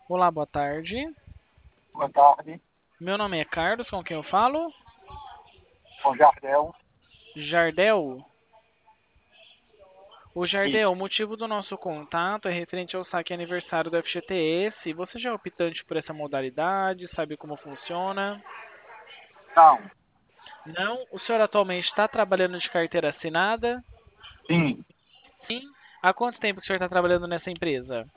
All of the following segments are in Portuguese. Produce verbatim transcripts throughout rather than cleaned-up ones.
Olá, boa tarde. Boa tarde, Meu nome é Carlos, com quem eu falo? com Jardel. Jardel. O Jardel, o Isso. motivo do nosso contato é referente ao saque aniversário do F G T S. Você já é optante por essa modalidade? Sabe como funciona? Não, Não? O senhor atualmente está trabalhando de carteira assinada? sim, Sim. Há quanto tempo que o senhor está trabalhando nessa empresa?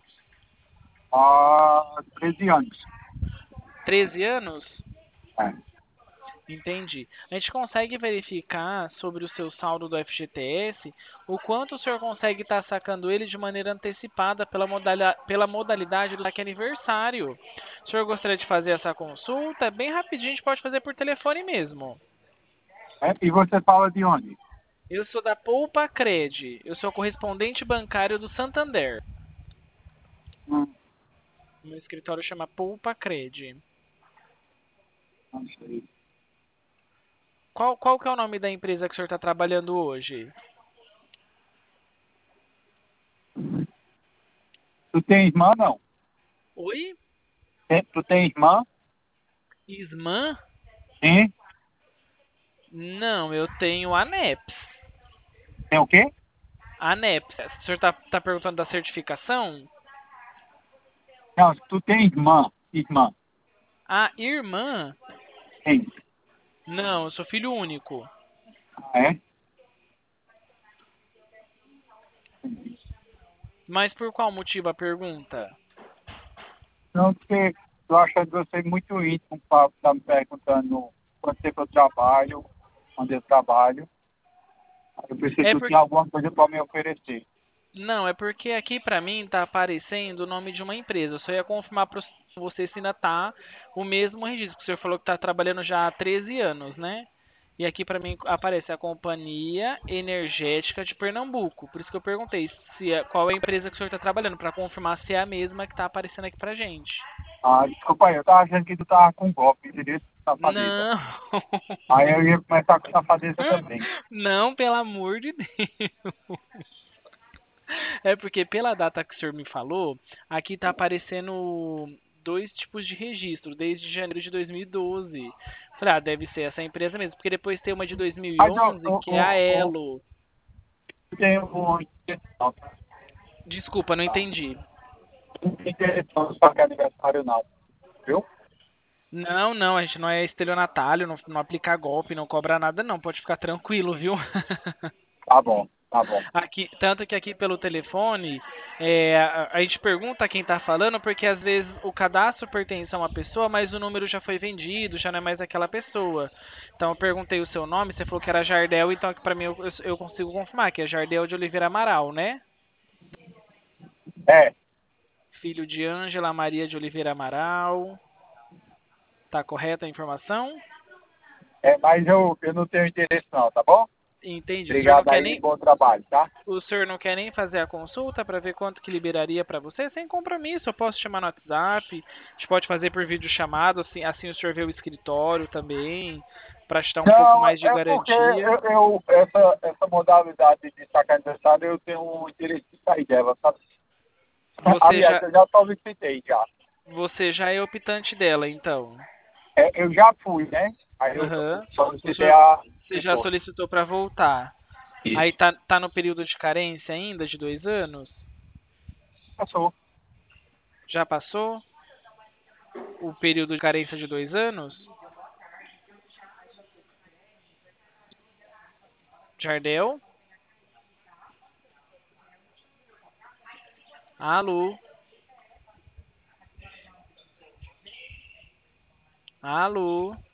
há treze anos. Treze anos? É. Entendi. A gente consegue verificar sobre o seu saldo do F G T S o quanto o senhor consegue estar sacando ele de maneira antecipada pela, modalha- pela modalidade do saque aniversário. O senhor gostaria de fazer essa consulta? É bem rapidinho, a gente pode fazer por telefone mesmo. É, e você fala de onde? Eu sou da Poupa Cred. Eu sou correspondente bancário do Santander. Hum, Meu escritório chama Poupa Cred. não sei. Qual, qual que é o nome da empresa que o senhor está trabalhando hoje? Tu tem irmã, não? Oi? Tem- tu tem irmã? Isman? Sim. Não, eu tenho a NEPS. Tem o quê? A NEPS. O senhor está tá tá perguntando da certificação? Não, tu tem irmã. Irmã. A irmã? Sim. Não, eu sou filho único. Ah, é? Mas por qual motivo a pergunta? Não, porque eu acho você muito íntimo para estar me perguntando quanto tempo eu trabalho, onde eu trabalho. Aí eu pensei que É tu por... tinha alguma coisa para me oferecer. Não, é porque aqui pra mim tá aparecendo o nome de uma empresa. Eu só ia confirmar pra você se ainda tá o mesmo registro. Que o senhor falou que tá trabalhando já há treze anos, né? E aqui pra mim aparece a Companhia Energética de Pernambuco. Por isso que eu perguntei se é- qual é a empresa que o senhor tá trabalhando, pra confirmar se é a mesma que tá aparecendo aqui pra gente. Ah, desculpa aí, eu tava achando que tu tava com golpe, entendeu? Safadeza. Não. Aí eu ia começar com safadeza também. Não, pelo amor de Deus. É porque pela data que o senhor me falou, aqui tá aparecendo dois tipos de registro, desde janeiro de dois mil e doze. Falei, ah, deve ser essa empresa mesmo, porque depois tem uma de Mas eu, dois mil e onze, eu, que é a eu, eu Elo. tenho um intenção, Desculpa, não entendi. não tenho intenção de pagar aniversário não, viu? Não, não, a gente não é estelionatário, não, não aplica golpe, não cobra nada, não. Pode ficar tranquilo, viu? Tá bom, tá bom. Aqui, tanto que aqui pelo telefone, é, a, a gente pergunta quem está falando, porque às vezes o cadastro pertence a uma pessoa, mas o número já foi vendido, já não é mais aquela pessoa. Então eu perguntei o seu nome, você falou que era Jardel, então para mim eu, eu, eu consigo confirmar que é Jardel de Oliveira Amaral, né? É, Filho de Ângela Maria de Oliveira Amaral. Tá correta a informação? é, mas eu, eu não tenho interesse não, tá bom? Entendi. O senhor não Obrigado quer aí, nem, bom trabalho, tá? o senhor não quer nem fazer a consulta para ver quanto que liberaria para você? Sem compromisso, eu posso chamar no WhatsApp, a gente pode fazer por vídeo chamado, assim, assim o senhor vê o escritório também, para te dar um pouco Não, mais de é porque garantia. eu, eu- essa, essa modalidade de sacar aniversário, eu tenho um interesse de sair dela, sabe? Você Aliás, já, eu já solicitei já. você já é optante dela, então. É, eu já fui, né? Aí eu Aham. O solicitei senhor, a você já reforço. solicitou para voltar. Aí Isso. tá, tá no período de carência ainda, de dois anos? Passou. Já passou o período de carência de dois anos? Jardel? Alô? Alô?